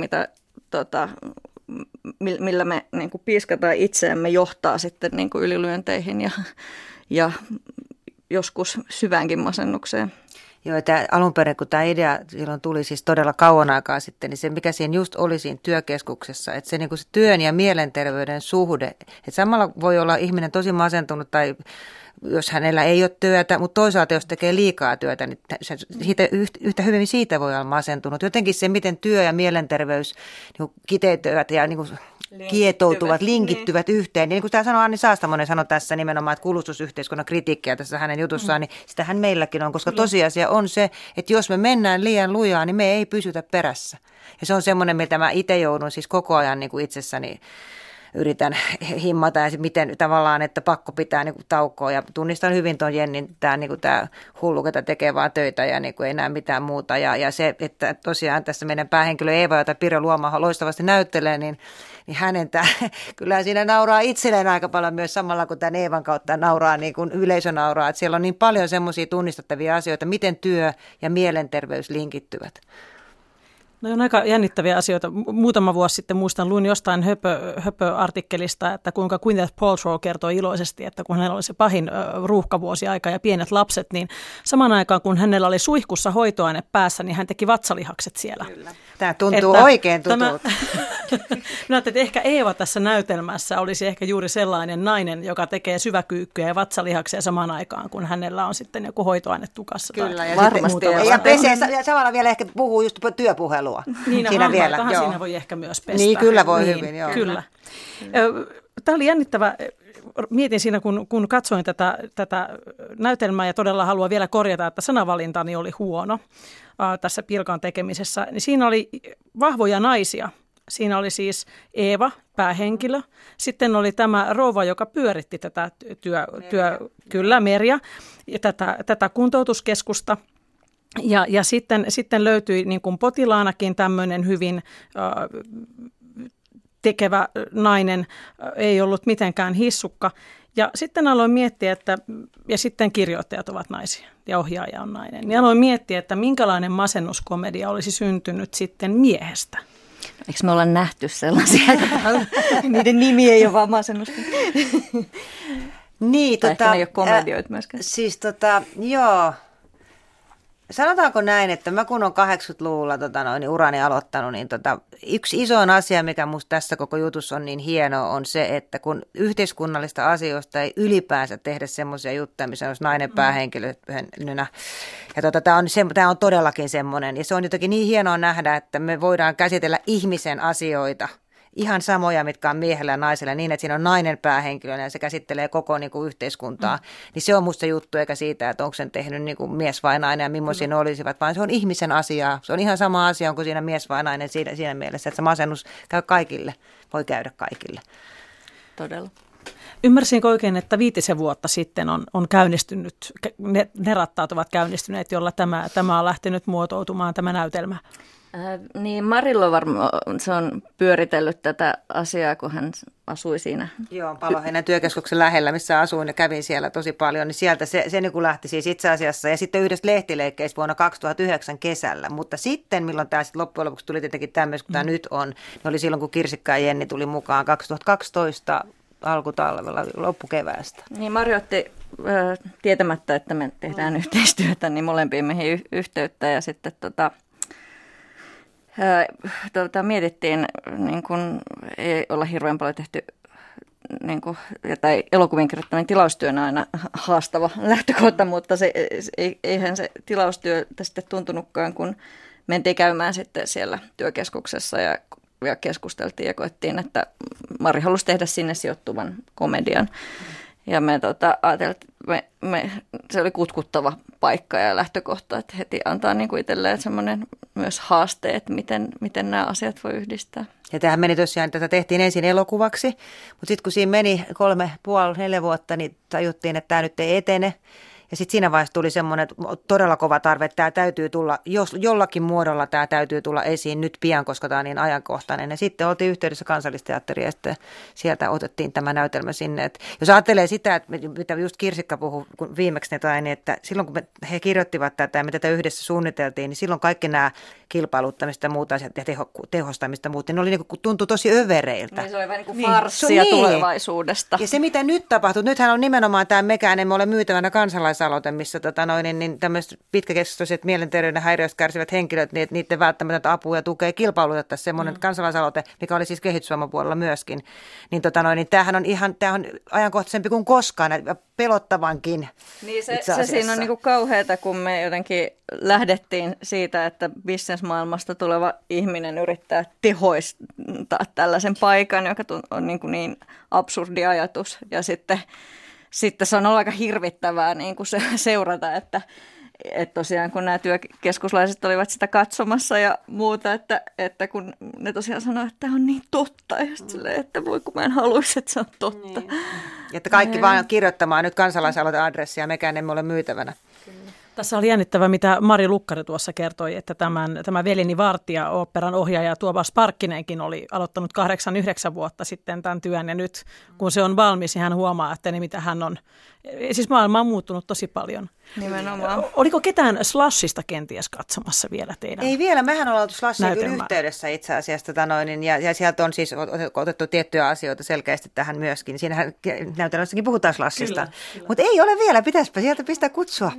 Speaker 6: millä me niin kuin piiskataan itseämme, johtaa sitten niin kuin ylilyönteihin ja joskus syväänkin masennukseen.
Speaker 7: Joo, alun perin, kun tämä idea silloin tuli siis todella kauan aikaa sitten, niin se mikä siinä just oli siinä työkeskuksessa, että se, niin kuin se työn ja mielenterveyden suhde, että samalla voi olla ihminen tosi masentunut tai jos hänellä ei ole työtä, mutta toisaalta jos tekee liikaa työtä, niin yhtä hyvin siitä voi olla masentunut. Jotenkin se, miten työ ja mielenterveys niin kiteytyvät ja niin kuin kietoutuvat, linkittyvät yhteen. Niin kuin tämä sanoi Anni Saastamoinen sanoi tässä nimenomaan, että kulutusyhteiskunnan kritiikkiä tässä hänen jutussaan, niin sitähän meilläkin on, koska tosiasia on se, että jos me mennään liian lujaa, niin me ei pysytä perässä. Ja se on semmoinen, mitä mä itse joudun siis koko ajan niin kuin itsessäni yritän himmata ja miten tavallaan, että pakko pitää niin kuin taukoa ja tunnistan hyvin tuon Jennin, tämä niin kuin tämä hullu, ketä tekee vaan töitä ja niin kuin ei näe mitään muuta ja se, että tosiaan tässä meidän päähenkilö Eeva, jota Pirjo Luomaho loistavasti näyttelee, niin hänen kyllä siinä nauraa itselleen aika paljon myös samalla, kun tämän Eevan kautta nauraa, niin kuin yleisö nauraa, että siellä on niin paljon semmoisia tunnistettavia asioita, miten työ ja mielenterveys linkittyvät.
Speaker 2: No on aika jännittäviä asioita. Muutama vuosi sitten luin jostain höpö-artikkelista, että kuinka Gwyneth Paltrow kertoi iloisesti, että kun hänellä oli se pahin ruuhkavuosiaika ja pienet lapset, niin samaan aikaan kun hänellä oli suihkussa hoitoaine päässä, niin hän teki vatsalihakset siellä.
Speaker 7: Kyllä. Tämä tuntuu oikein tutulta.
Speaker 2: Minä ajattelin, että ehkä Eeva tässä näytelmässä olisi ehkä juuri sellainen nainen, joka tekee syväkyykkyjä ja vatsalihaksia samaan aikaan, kun hänellä on sitten joku hoitoaine tukassa.
Speaker 7: Kyllä, ja varmasti. Ja pesee, ja samalla vielä ehkä puhuu just työpuhelua.
Speaker 2: Niin,
Speaker 7: siinä vielä.
Speaker 2: Siinä voi ehkä myös pestä.
Speaker 7: Niin, kyllä voi hyvin, joo.
Speaker 2: Kyllä. Tämä oli jännittävä. Mietin siinä, kun katsoin tätä näytelmää ja todella haluan vielä korjata, että sanavalintani oli huono tässä Pilkan tekemisessä. Niin siinä oli vahvoja naisia. Siinä oli siis Eeva, päähenkilö. Sitten oli tämä rouva, joka pyöritti tätä kyllä Merja, ja tätä kuntoutuskeskusta. Ja sitten löytyi niin kuin potilaanakin tämmöinen hyvin tekevä nainen, ei ollut mitenkään hissukka. Ja sitten aloin miettiä, ja sitten kirjoittajat ovat naisia ja ohjaaja on nainen. Ja aloin miettiä, että minkälainen masennuskomedia olisi syntynyt sitten miehestä.
Speaker 6: Eikö me olla nähty sellaisia? Niiden nimi ei ole vaan masennus.
Speaker 7: Niin,
Speaker 6: tai ehkä ne ei ole komedioita myöskään.
Speaker 7: Siis joo. Sanotaanko näin, että mä kun on 80-luvulla urani aloittanut, niin yksi isoin asia, mikä musta tässä koko jutussa on niin hienoa, on se, että kun yhteiskunnallista asioista ei ylipäänsä tehdä semmoisia juttuja, missä olisi nainen päähenkilönä. Ja tämä on todellakin semmoinen, ja se on jotenkin niin hienoa nähdä, että me voidaan käsitellä ihmisen asioita. Ihan samoja, mitkä on miehellä ja naisella, niin että siinä on nainen päähenkilönä ja se käsittelee koko niin kuin yhteiskuntaa. Niin se on musta juttu, eikä siitä, että onko sen tehnyt niin kuin mies vai nainen ja millaisia ne olisivat, vaan se on ihmisen asiaa. Se on ihan sama asia, onko siinä mies vai nainen siinä mielessä, että se masennus käy kaikille, voi käydä kaikille.
Speaker 6: Todella.
Speaker 2: Ymmärsinkö oikein, että 5 vuotta sitten on käynnistynyt, ne rattaat ovat käynnistyneet, jolla tämä on lähtenyt muotoutumaan, tämä näytelmä?
Speaker 6: Niin Marilla varmaan se on pyöritellyt tätä asiaa, kun hän asui siinä.
Speaker 7: Joo, Paloheinän työkeskuksen lähellä, missä asuin ja kävin siellä tosi paljon, niin sieltä se niin kuin lähti siis itse asiassa. Ja sitten yhdessä lehtileikkeistä vuonna 2009 kesällä, mutta sitten milloin tämä sitten loppujen lopuksi tuli tietenkin tämmöistä, kun tämä nyt on, niin oli silloin kun Kirsikka ja Jenni tuli mukaan 2012 alkutalvella, loppukeväästä.
Speaker 6: Niin Mari otti tietämättä, että me tehdään yhteistyötä, niin molempiin meihin yhteyttä ja sitten mietittiin, niin kun ei olla hirveän paljon tehty, niin kun, tai elokuvien kirjoittaminen tilaustyö on aina haastava lähtökohta, mutta eihän se tilaustyö sitten tuntunutkaan, kun mentiin käymään sitten siellä työkeskuksessa ja keskusteltiin ja koettiin, että Mari halusi tehdä sinne sijoittuvan komedian. Ja me ajateltiin, se oli kutkuttava paikka ja lähtökohta, että heti antaa niin kuin itselleen semmoinen myös haaste, että miten nämä asiat voi yhdistää.
Speaker 7: Ja tämähän meni tosiaan, tätä tehtiin ensin elokuvaksi, mutta sitten kun siinä meni 3,5-4 vuotta, niin tajuttiin, että tämä nyt ei etene. Ja sitten siinä vaiheessa tuli semmoinen todella kova tarve, että tämä täytyy tulla, jos jollakin muodolla tämä täytyy tulla esiin nyt pian, koska tämä on niin ajankohtainen. Ja sitten oltiin yhteydessä Kansallisteatteriin ja sitten sieltä otettiin tämä näytelmä sinne. Et jos ajattelee sitä, että mitä just Kirsikka puhui viimeksi, niin että silloin kun he kirjoittivat tätä ja me tätä yhdessä suunniteltiin, niin silloin kaikki nämä kilpailuttamista ja muut asiat ja tehostamista muut, niin ne oli niin kuin, tuntui tosi övereiltä.
Speaker 6: Niin, se oli vähän niin kuin farssia tulevaisuudesta.
Speaker 7: Ja se mitä nyt tapahtuu, nythän on nimenomaan tämä Mekään emme ole myytävänä kansalaisaloite, missä niin tämmöiset pitkäkestoiset mielenterveyden häiriöistä kärsivät henkilöt, niin että niiden välttämätöntä apua ja tukea kilpailutettaisiin semmoinen kansalaisaloite, mikä oli siis kehitysvammapuolella myöskin. Niin, niin tämähän on ajankohtaisempi kuin koskaan, pelottavankin.
Speaker 6: Niin se siinä on niin kuin kauheata, kun me jotenkin lähdettiin siitä, että bisnesmaailmasta tuleva ihminen yrittää tehoistaa tällaisen paikan, joka on niin absurdi ajatus. Ja sitten se on ollut aika hirvittävää niin kuin seurata, että tosiaan kun nämä työkeskuslaiset olivat sitä katsomassa ja muuta, että kun ne tosiaan sanoivat, että tämä on niin totta. Ja silleen, että voi kun mä en haluaisi, että se on totta. Niin.
Speaker 7: Että kaikki vaan kirjoittamaan nyt kansalaisaloiteadressia, mekään emme ole myytävänä.
Speaker 2: Tässä oli jännittävä, mitä Mari Lukkari tuossa kertoi, että tämä Veljeni Vartija, oopperan ohjaaja Tuomas Parkkinenkin oli aloittanut 8-9 vuotta sitten tämän työn. Ja nyt kun se on valmis, niin hän huomaa, että ne mitä hän on, siis maailma on muuttunut tosi paljon.
Speaker 6: Nimenomaan.
Speaker 2: Oliko ketään Slashista kenties katsomassa vielä teidän?
Speaker 7: Ei vielä, mehän ollaan oltu Slashin yhteydessä itse asiassa, ja sieltä on siis otettu tiettyjä asioita selkeästi tähän myöskin. Siinähän näytelmässäkin puhutaan Slashista, mutta ei ole vielä, pitäisipä sieltä pistää kutsua.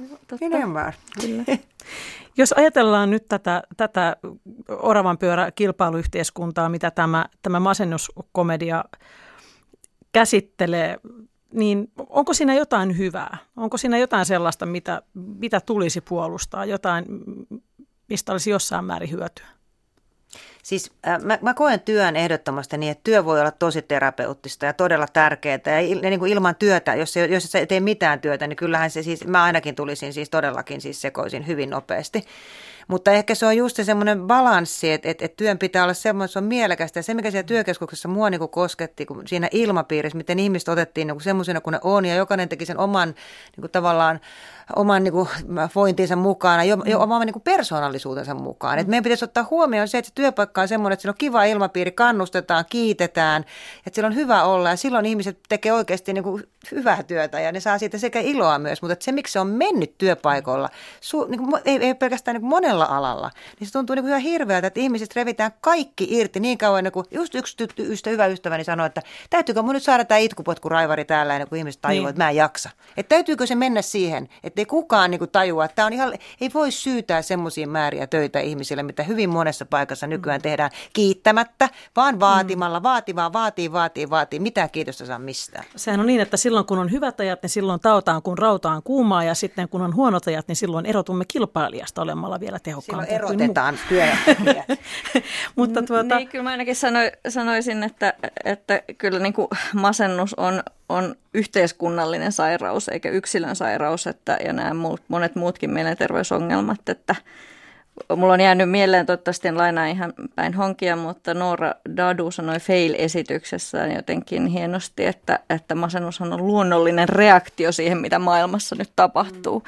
Speaker 2: Jos ajatellaan nyt tätä oravanpyörä kilpailuyhteiskuntaa, mitä tämä masennuskomedia käsittelee, niin onko siinä jotain hyvää? Onko siinä jotain sellaista, mitä tulisi puolustaa? Jotain, mistä olisi jossain määrin hyötyä?
Speaker 7: Siis mä koen työn ehdottomasti niin, että työ voi olla tosi terapeuttista ja todella tärkeää. Ja niin kuin ilman työtä, jos sä tee mitään työtä, niin kyllähän se siis, mä ainakin tulisin siis todellakin siis sekoisin hyvin nopeasti. Mutta ehkä se on just se semmoinen balanssi, että työn pitää olla semmoinen, että se on mielekästä. Ja se, mikä siellä työkeskuksessa mua niin kuin kosketti, kun siinä ilmapiirissä, miten ihmiset otettiin niin kuin semmoisena kuin ne on, ja jokainen teki sen oman niin kuin tavallaan oman niin kuin vointinsa mukaan ja oman niin kuin persoonallisuutensa mukaan. Et meidän pitäisi ottaa huomioon se, että se työpaikka on semmoinen, että siellä on kiva ilmapiiri, kannustetaan, kiitetään, että siellä on hyvä olla ja silloin ihmiset tekee oikeasti niin kuin hyvää työtä ja ne saa siitä sekä iloa myös, mutta se, miksi se on mennyt työpaikoilla, niin kuin, ei pelkästään niin kuin monella alalla, niin se tuntuu niin kuin ihan hirveältä, että ihmiset revitään kaikki irti niin kauan, niin kuin just yksi hyvä ystäväni sanoi, että täytyykö mun nyt saada tämä itkupotkuraivari täällä ennen kuin ihmiset tajuaa, että mä en jaksa. Että täytyykö se mennä siihen, että ei kukaan niin kuin tajua, että tämä on ihan, ei voi syytää semmoisia määriä töitä ihmisille, mitä hyvin monessa paikassa nykyään tehdään kiittämättä, vaan vaatimalla, vaatii, mitään kiitosta saa mistään.
Speaker 2: Sehän on niin, että silloin kun on hyvät ajat, niin silloin taotaan kun rautaan kuumaa ja sitten kun on huonot ajat, niin silloin erotumme kilpailijasta olemalla vielä tehokkaampia.
Speaker 7: Silloin erotetaan työntekijät.
Speaker 2: Mutta
Speaker 6: niin, kyllä mä ainakin sanoisin, että kyllä niin kuin masennus on yhteiskunnallinen sairaus eikä yksilön sairaus, ja nämä monet muutkin mielenterveysongelmat, että mulla on jäänyt mieleen, toivottavasti en lainaa ihan päin honkia, mutta Noora Dadu sanoi Fail-esityksessään jotenkin hienosti, että masennushan on luonnollinen reaktio siihen, mitä maailmassa nyt tapahtuu.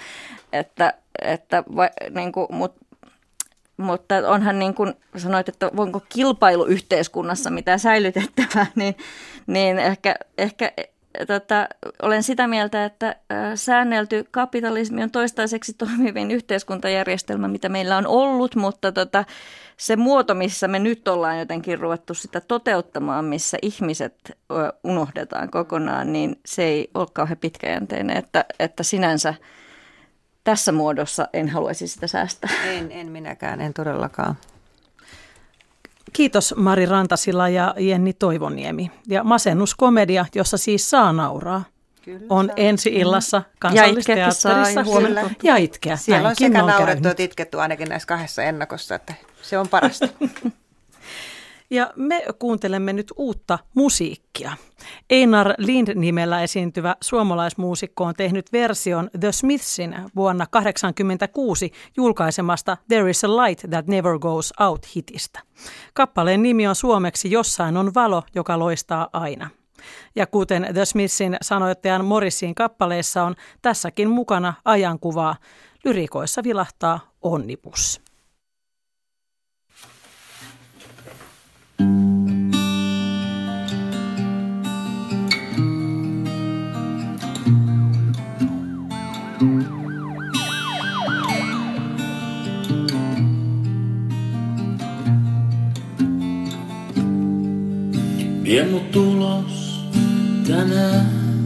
Speaker 6: Mutta onhan niin kuin sanoit, että voinko kilpailuyhteiskunnassa mitään säilytettävää, niin ehkä olen sitä mieltä, että säännelty kapitalismi on toistaiseksi toimivin yhteiskuntajärjestelmä, mitä meillä on ollut, mutta se muoto, missä me nyt ollaan jotenkin ruvettu sitä toteuttamaan, missä ihmiset unohdetaan kokonaan, niin se ei ole kauhean pitkäjänteinen, että sinänsä tässä muodossa en haluaisi sitä säästää.
Speaker 7: En minäkään, en todellakaan.
Speaker 2: Kiitos Mari Rantasila ja Jenni Toivoniemi. Ja masennuskomedia, jossa siis saa nauraa, kyllä, on ensi-illassa Kansallisteatterissa huomenna. Ja itkeä.
Speaker 7: Siellä on sekä naurettu että itketty ainakin näissä 2 ennakossa, että se on parasta.
Speaker 2: Ja me kuuntelemme nyt uutta musiikkia. Einar Lind-nimellä esiintyvä suomalaismuusikko on tehnyt version The Smithsin vuonna 1986 julkaisemasta There is a Light That Never Goes Out -hitistä. Kappaleen nimi on suomeksi Jossain on valo, joka loistaa aina. Ja kuten The Smithsin sanoittajan Morrisin kappaleessa on tässäkin mukana ajankuvaa, lyrikoissa vilahtaa onnibus.
Speaker 8: Vie mut ulos tänään,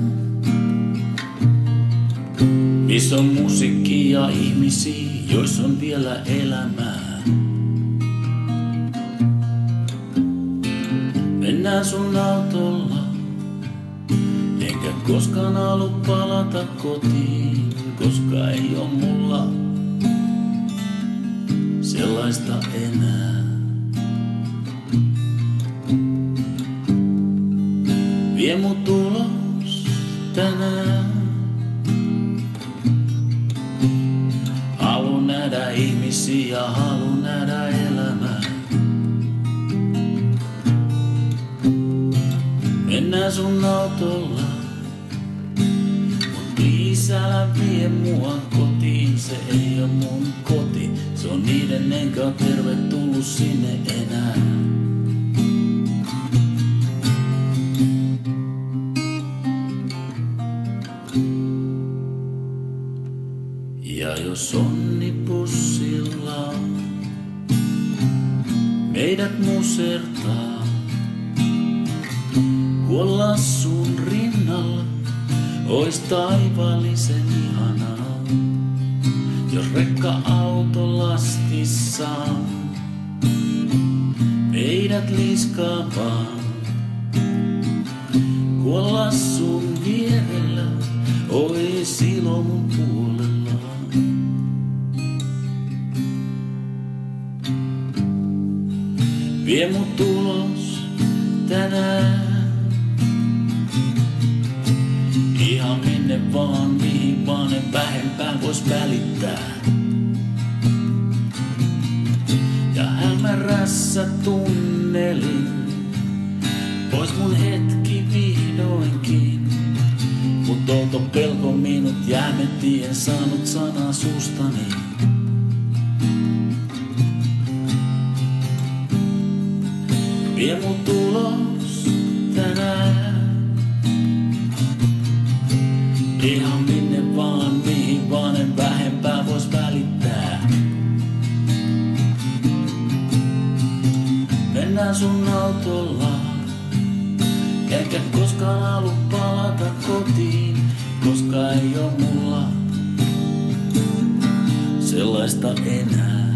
Speaker 8: missä on musiikkia ja ihmisiä, joissa on vielä elämää. Mennään sun autolla, enkä koskaan halua palata kotiin, koska ei oo mulla sellaista enää. Vie mut ulos tänään. Haluun nähdä ihmisiä, haluun nähdä elämää. Mennään sun autolla, mut please älä vie mua kotiin. Se ei oo mun koti, se on niiden, enkä oo tervetullut sinne enää. Ja jos onnibussilla meidät musertaa, kuolla sun rinnalla ois taivaallisen ihanaa. Jos rekka-auto lastissaan meidät liskaa vaan, kuolla sun vierellä ois ilo mun puolella. Vie mut ulos tänään. Ihan minne vaan, mihin vaan en vähempää vois välittää. Ja hämärässä tunnelin, pois mun hetki vihdoinkin. Mut outo pelko minut jäämetti, en saanut sanaa suustani. Vie mut ulos tänään. Ihan minne vaan, mihin vaan en vähempää vois välittää. Mennään sun autolla, eikä koskaan halu palata kotiin, koska ei oo mulla sellaista enää.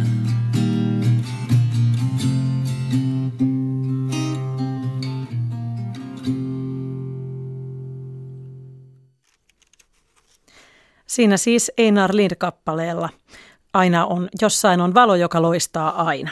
Speaker 2: Siinä siis Einar Lind-kappaleella Jossain on valo, joka loistaa aina.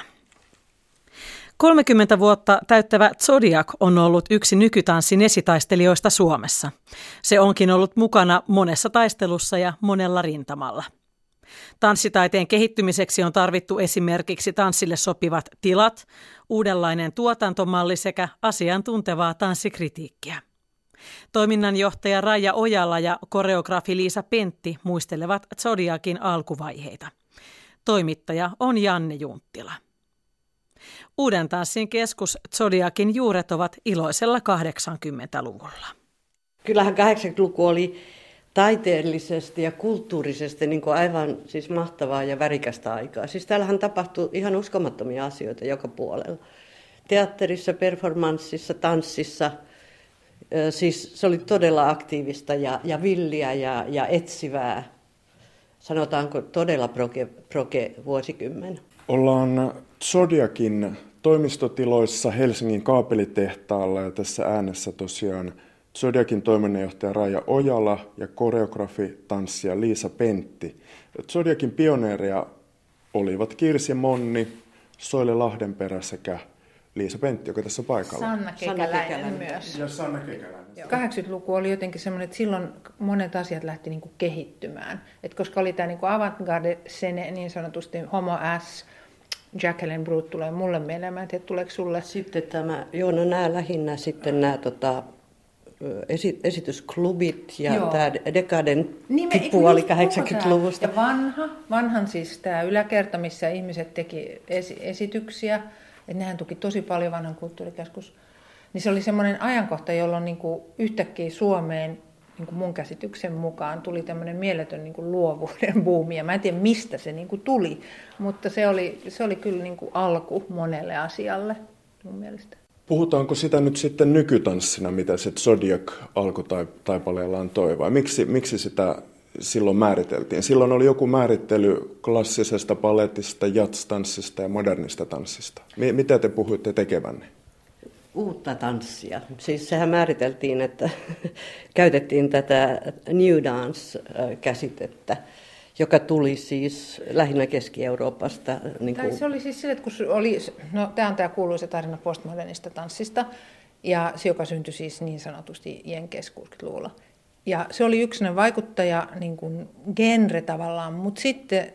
Speaker 2: 30 vuotta täyttävä Zodiac on ollut yksi nykytanssin esitaistelijoista Suomessa. Se onkin ollut mukana monessa taistelussa ja monella rintamalla. Tanssitaiteen kehittymiseksi on tarvittu esimerkiksi tanssille sopivat tilat, uudenlainen tuotantomalli sekä asiantuntevaa tanssikritiikkiä. Toiminnanjohtaja Raija Ojala ja koreografi Liisa Pentti muistelevat Zodiacin alkuvaiheita. Toimittaja on Janne Junttila. Uuden tanssin keskus Zodiacin juuret ovat iloisella 80-luvulla.
Speaker 9: Kyllähän 80-luku oli taiteellisesti ja kulttuurisesti niin kuin aivan siis mahtavaa ja värikästä aikaa. Siis täällähän tapahtui ihan uskomattomia asioita joka puolella. Teatterissa, performanssissa, tanssissa. Siis se oli todella aktiivista ja villiä ja etsivää. Sanotaanko todella proge vuosikymmen.
Speaker 10: Ollaan Zodiacin toimistotiloissa Helsingin kaapelitehtaalla ja tässä äänessä tosiaan Zodiacin toiminnanjohtaja Raija Ojala ja koreografi tanssija Liisa Pentti. Zodiacin pioneereja olivat Kirsi Monni, Soile Lahdenperä sekä Liisa Pentti, joka tässä paikalla.
Speaker 11: Sanna Kekäläinen myös.
Speaker 10: Ja Sanna Kekäläinen.
Speaker 11: 80-luku oli jotenkin semmoinen, että silloin monet asiat lähti niin kuin kehittymään. Et koska oli tämä niin kuin avantgarde-sene, niin sanotusti Homo S, Jacqueline Brut tulee mulle mieleen. Mä en tiedä, tuleeko sulle?
Speaker 9: Sitten tämä, nämä lähinnä sitten nämä esitysklubit ja tämä Dekaden tippu oli 80-luvusta.
Speaker 11: Ja vanhan siis tämä yläkerta, missä ihmiset teki esityksiä, että nehän tuki tosi paljon vanhan kulttuurikeskus. Niin se oli semmoinen ajankohta, jolloin niin kuin yhtäkkiä Suomeen niin kuin mun käsityksen mukaan tuli tämmöinen mieletön niin kuin luovuuden buumi. Ja mä en tiedä, mistä se niin kuin tuli, mutta se oli kyllä niin kuin alku monelle asialle mun mielestä.
Speaker 10: Puhutaanko sitä nyt sitten nykytanssina, mitä se Zodiac alkutaipaleellaan toi, vai miksi sitä silloin määriteltiin? Silloin oli joku määrittely klassisesta balletista, jazz-tanssista ja modernista tanssista. Mitä te puhuitte tekevänne?
Speaker 9: Uutta tanssia. Siis sehän määriteltiin, että käytettiin tätä New Dance-käsitettä, joka tuli siis lähinnä Keski-Euroopasta.
Speaker 11: Se oli siis sille, että kun tämä on tämä kuuluisa tarina postmodernista tanssista, ja se, joka syntyi siis niin sanotusti Jenkeissä 60-luvulla. Ja se oli yksinäinen vaikuttaja, niin kuin genre tavallaan, mutta sitten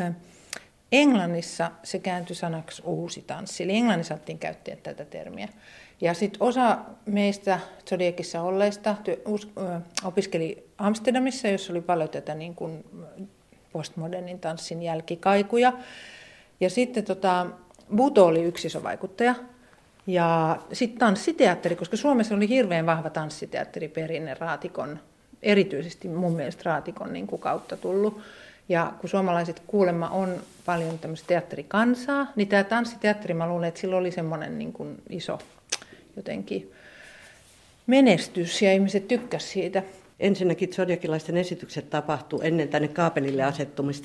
Speaker 11: Englannissa se kääntyi sanaksi uusi tanssi. Eli Englannissa otettiin käyttöön tätä termiä. Ja sitten osa meistä Zodiacissa olleista opiskeli Amsterdamissa, jossa oli paljon tätä niin kuin postmodernin tanssin jälkikaikuja. Ja sitten Buto oli yksi iso vaikuttaja. Ja sitten tanssiteatteri, koska Suomessa oli hirveän vahva tanssiteatteriperinne Raatikon, erityisesti mun mielestä Raatikon niin kuin kautta tullut. Ja kun suomalaiset kuulemma on paljon tämmöistä teatterikansaa, niin tämä tanssiteatteri, mä luulen, että sillä oli semmoinen niin kuin iso jotenkin menestys ja ihmiset tykkäsivät siitä.
Speaker 9: Ensinnäkin zodiakilaisten esitykset tapahtui ennen tänne kaapelille asettumista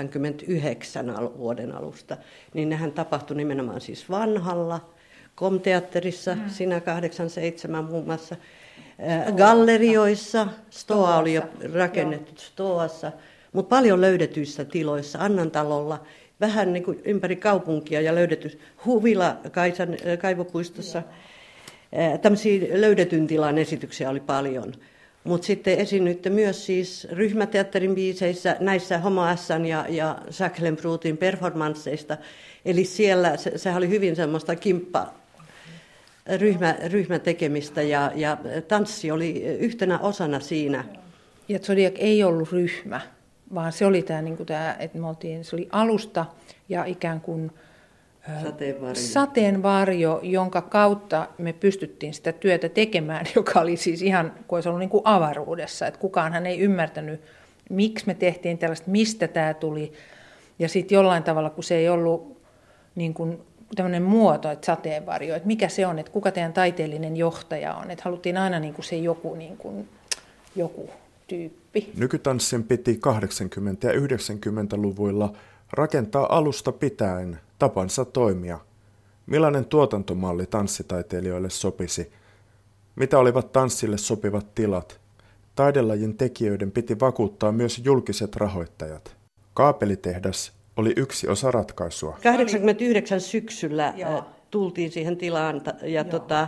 Speaker 9: 89 vuoden alusta. Niin nehän tapahtui nimenomaan siis vanhalla, Komteatterissa, siinä 87 muun muassa, gallerioissa, Stoa oli jo rakennettu Stoassa, mutta paljon löydetyissä tiloissa, Annantalolla vähän niin kuin ympäri kaupunkia ja löydetty Huvila-Kaisan kaivopuistossa. Tämmöisiä löydetyn tilan esityksiä oli paljon. Mutta sitten esiinnyitte myös siis ryhmäteatterin biiseissä, näissä Homo S:n ja Säcklenbrutin performansseista. Eli siellä sehän oli hyvin semmoista ryhmätekemistä ja tanssi oli yhtenä osana siinä.
Speaker 11: Ja Zodiac ei ollut ryhmä, vaan se oli että se oli alusta ja ikään kuin sateenvarjo, jonka kautta me pystyttiin sitä työtä tekemään, joka oli siis ihan, kun olisi ollut niin kuin avaruudessa. Että kukaanhan ei ymmärtänyt, miksi me tehtiin tällaista, mistä tämä tuli. Ja sitten jollain tavalla, kun se ei ollut niin kuin tämmöinen muoto, että sateenvarjo, että mikä se on, että kuka teidän taiteellinen johtaja on. Että haluttiin aina niin kuin se joku tyyppi.
Speaker 10: Nykytanssin piti 80- ja 90-luvuilla rakentaa alusta pitäen tapansa toimia. Millainen tuotantomalli tanssitaiteilijoille sopisi? Mitä olivat tanssille sopivat tilat? Taidelajin tekijöiden piti vakuuttaa myös julkiset rahoittajat. Kaapelitehdas oli yksi osa ratkaisua.
Speaker 9: 89 syksyllä tultiin siihen tilaan ja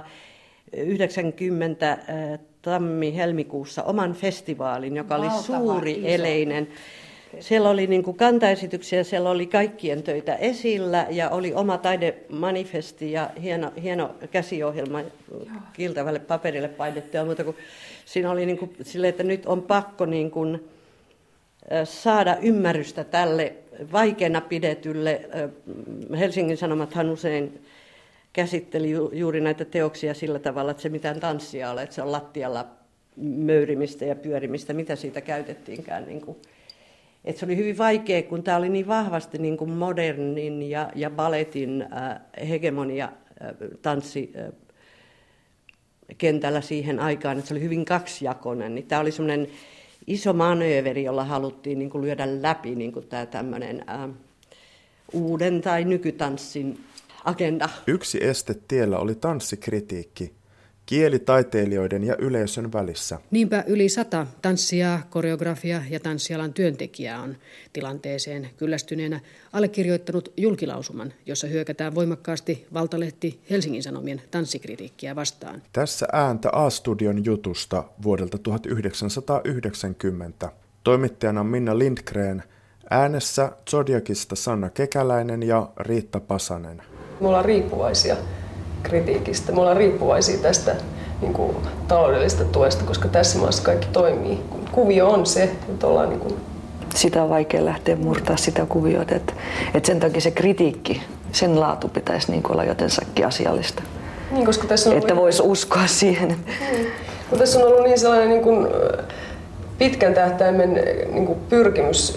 Speaker 9: 90 tammi-helmikuussa oman festivaalin, joka oli suuri eleinen. Siellä oli niin kuin kantaesityksiä, siellä oli kaikkien töitä esillä ja oli oma taidemanifesti ja hieno käsiohjelma kiiltävälle paperille painettu. Mutta kun siinä oli niin kuin sille, että nyt on pakko niin kuin saada ymmärrystä tälle vaikeana pidetylle. Helsingin Sanomathan usein käsitteli juuri näitä teoksia sillä tavalla, että se mitään tanssia ole, että se on lattialla möyrimistä ja pyörimistä, mitä siitä käytettiinkään. Niin kuin. Että se oli hyvin vaikea, kun tämä oli niin vahvasti niin kuin modernin ja balletin hegemonia tanssikentällä siihen aikaan, että se oli hyvin kaksijakoinen. Niin tämä oli semmoinen iso manööveri, jolla haluttiin niin kuin lyödä läpi niin kuin tämä tämmöinen uuden tai nykytanssin agenda.
Speaker 10: Yksi este tiellä oli tanssikritiikki, kieli taiteilijoiden ja yleisön välissä.
Speaker 12: Niinpä yli 100 tanssia, koreografia ja tanssialan työntekijää on tilanteeseen kyllästyneenä allekirjoittanut julkilausuman, jossa hyökätään voimakkaasti Valtalehti Helsingin Sanomien tanssikritiikkiä vastaan.
Speaker 10: Tässä ääntä A-studion jutusta vuodelta 1990. Toimittajana Minna Lindgren, äänessä Zodiacista Sanna Kekäläinen ja Riitta Pasanen.
Speaker 13: Me ollaan riippuvaisia kritiikistä. Me ollaan riippuvaisia tästä niin kuin taloudellisesta tuesta, koska tässä maassa kaikki toimii. Kuvio on se, että ollaan niin kuin...
Speaker 14: Sitä on vaikea lähteä murtaa sitä kuviota, että sen takia se kritiikki, sen laatu pitäisi niin kuin olla jotensakin asiallista.
Speaker 13: Niin, koska tässä on
Speaker 14: että voisi uskoa siihen.
Speaker 13: Kun tässä on ollut niin sellainen niin kuin pitkän tähtäimen niin kuin pyrkimys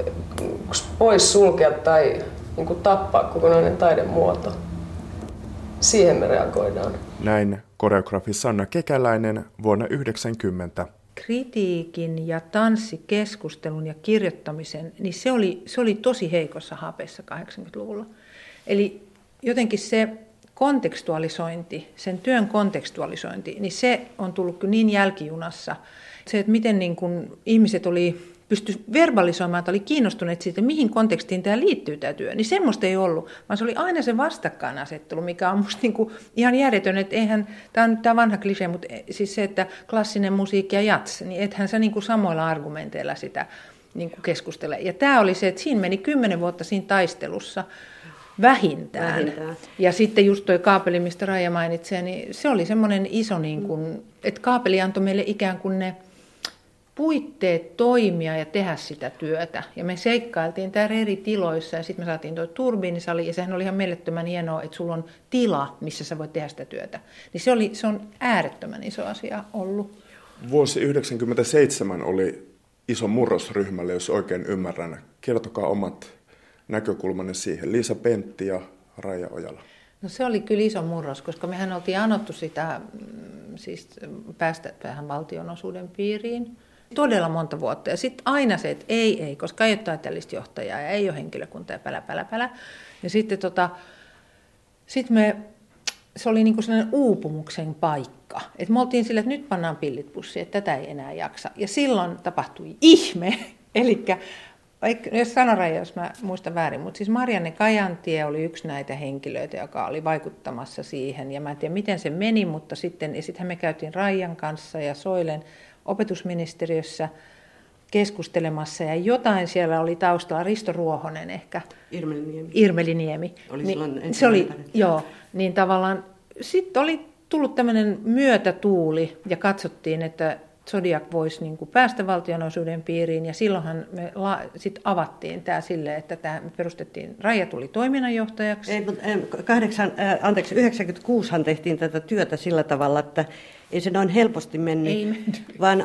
Speaker 13: pois sulkea tai niin kuin tappaa kokonainen taidemuoto. Siihen me reagoidaan.
Speaker 10: Näin koreografi Sanna Kekäläinen vuonna 1990.
Speaker 11: Kritiikin ja tanssikeskustelun ja kirjoittamisen, niin se oli tosi heikossa hapessa 80-luvulla. Eli jotenkin se kontekstualisointi, sen työn kontekstualisointi, niin se on tullut kyllä niin jälkijunassa. Se, että miten niin kuin ihmiset pystyi verbalisoimaan, että oli kiinnostuneet siitä, mihin kontekstiin tämä liittyy tämä työ, niin semmoista ei ollut, vaan se oli aina se vastakkainasettelu, mikä on musta niinku ihan järjetön, että eihän, tämä on nyt tämä vanha klisee, mutta siis se, että klassinen musiikki ja jats, niin ethän sä niinku samoilla argumenteilla sitä niinku keskustele. Ja tämä oli se, että siinä meni 10 vuotta siinä taistelussa vähintään. Ja sitten just toi kaapeli, mistä Raija mainitsee, niin se oli semmoinen iso, niin kuin, että kaapeli antoi meille ikään kuin ne puitteet toimia ja tehdä sitä työtä. Ja me seikkailtiin täällä eri tiloissa ja sitten me saatiin tuo turbiinisali ja sehän oli ihan mielettömän hienoa, että sulla on tila, missä sä voit tehdä sitä työtä. Niin se on äärettömän iso asia ollut.
Speaker 10: Vuosi 1997 oli iso murros ryhmälle, jos oikein ymmärrän. Kertokaa omat näkökulmanne siihen. Liisa Pentti ja Raija Ojala.
Speaker 11: No se oli kyllä iso murros, koska mehän oltiin anottu sitä, siis päästä tähän valtionosuuden piiriin todella monta vuotta. Ja sitten aina se, että ei, koska ei ole taiteellista johtajaa ja ei ole henkilökuntaa ja pälä. Ja sitten se oli niinku sellainen uupumuksen paikka. Että me oltiin sille, että nyt pannaan pillit pussiin, että tätä ei enää jaksa. Ja silloin tapahtui ihme. Elikkä jos sanon Raija, jos mä muistan väärin, mutta siis Marianne Kajantie oli yksi näitä henkilöitä, joka oli vaikuttamassa siihen. Ja mä en tiedä, miten se meni, mutta sittenhän me käytiin Raijan kanssa ja Soilen opetusministeriössä keskustelemassa. Ja jotain siellä oli taustalla, Risto Ruohonen ehkä. Irmeli Niemi.
Speaker 9: Oli silloin
Speaker 11: niin, se oli, joo, niin tavallaan sitten oli tullut tämmöinen myötätuuli ja katsottiin, että Zodiac voisi niin kuin päästä valtionosuuden piiriin, ja silloinhan me sit avattiin tämä silleen, että me perustettiin, Raija tuli toiminnanjohtajaksi.
Speaker 9: Ei, mutta 96han tehtiin tätä työtä sillä tavalla, että ei se noin helposti mennyt, vaan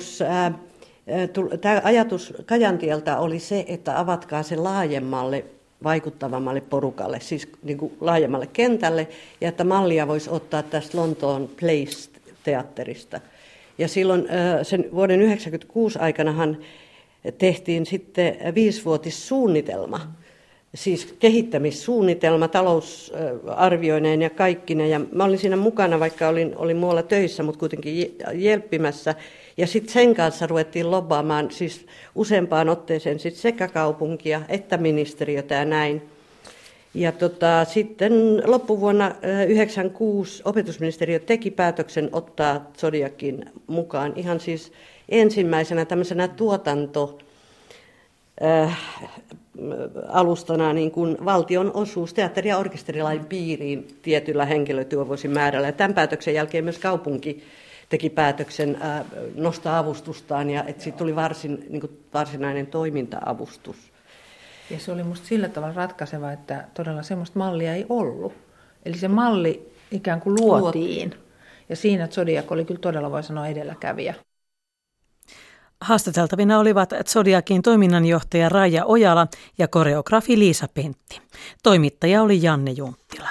Speaker 9: tämä ajatus Kajantieltä oli se, että avatkaa se laajemmalle, vaikuttavammalle porukalle, siis niin kuin laajemmalle kentälle, ja että mallia voisi ottaa tästä Lontoon Place-teatterista. Ja silloin sen vuoden 1996 aikanahan tehtiin sitten 5-vuotissuunnitelma, siis kehittämissuunnitelma talousarvioineen ja kaikkine. Ja mä olin siinä mukana, vaikka olin muualla töissä, mutta kuitenkin jelppimässä. Ja sitten sen kanssa ruvettiin lobbaamaan siis useampaan otteeseen sit sekä kaupunkia että ministeriötä ja näin. Ja sitten loppuvuonna 1996 opetusministeriö teki päätöksen ottaa Zodiacin mukaan ihan siis ensimmäisenä tämmöisenä tuotantoalustana niin kuin valtion osuus teatteri- ja orkesterilain piiriin tietyllä henkilötyövuosimäärällä. Ja tämän päätöksen jälkeen myös kaupunki teki päätöksen nostaa avustustaan, ja että siitä tuli varsinainen toiminta-avustus.
Speaker 11: Ja se oli musta sillä tavalla ratkaiseva, että todella semmoista mallia ei ollut. Eli se malli ikään kuin luotiin. Ja siinä Zodiac oli kyllä todella, voi sanoa, edelläkävijä.
Speaker 2: Haastateltavina olivat Zodiacin toiminnanjohtaja Raija Ojala ja koreografi Liisa Pentti. Toimittaja oli Janne Junttila.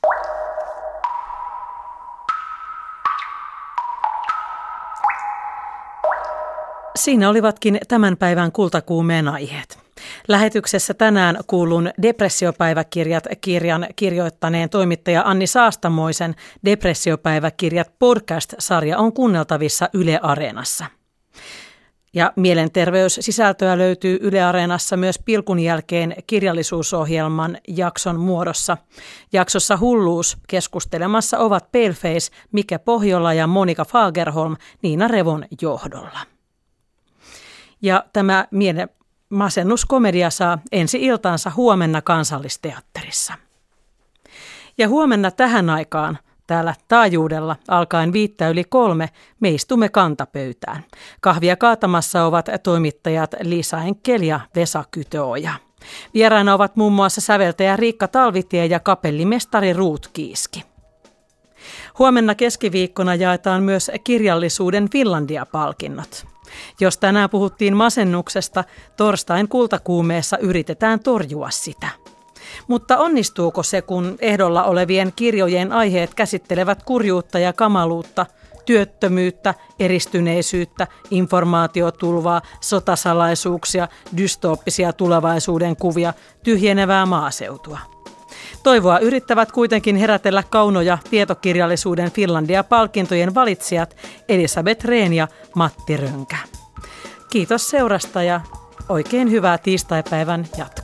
Speaker 2: Siinä olivatkin tämän päivän kultakuumeen aiheet. Lähetyksessä tänään kuulun Depressiopäiväkirjat -kirjan kirjoittaneen toimittaja Anni Saastamoisen Depressiopäiväkirjat podcast-sarja on kuunneltavissa Yle Areenassa. Ja mielenterveyssisältöä löytyy Yle Areenassa myös Pilkun jälkeen kirjallisuusohjelman jakson muodossa. Jaksossa Hulluus keskustelemassa ovat Paleface, Mike Pohjola ja Monika Fagerholm Niina Revon johdolla. Ja tämä masennuskomedia saa ensi-iltansa huomenna Kansallisteatterissa. Ja huomenna tähän aikaan täällä taajuudella alkaen 2:05 me istumme kantapöytään. Kahvia kaatamassa ovat toimittajat Liisa Enkel ja Vesa Kytöoja. Vieraina ovat muun muassa säveltäjä Riikka Talvitie ja kapellimestari Ruut Kiiski. Huomenna keskiviikkona jaetaan myös kirjallisuuden Finlandia-palkinnot. Jos tänään puhuttiin masennuksesta, torstain kultakuumeessa yritetään torjua sitä. Mutta onnistuuko se, kun ehdolla olevien kirjojen aiheet käsittelevät kurjuutta ja kamaluutta, työttömyyttä, eristyneisyyttä, informaatiotulvaa, sotasalaisuuksia, dystooppisia tulevaisuuden kuvia, tyhjenevää maaseutua? Toivoa yrittävät kuitenkin herätellä kaunoja tietokirjallisuuden Finlandia-palkintojen valitsijat Elisabeth Rehn ja Matti Rönkä. Kiitos seurasta ja oikein hyvää tiistaipäivän jatkoa.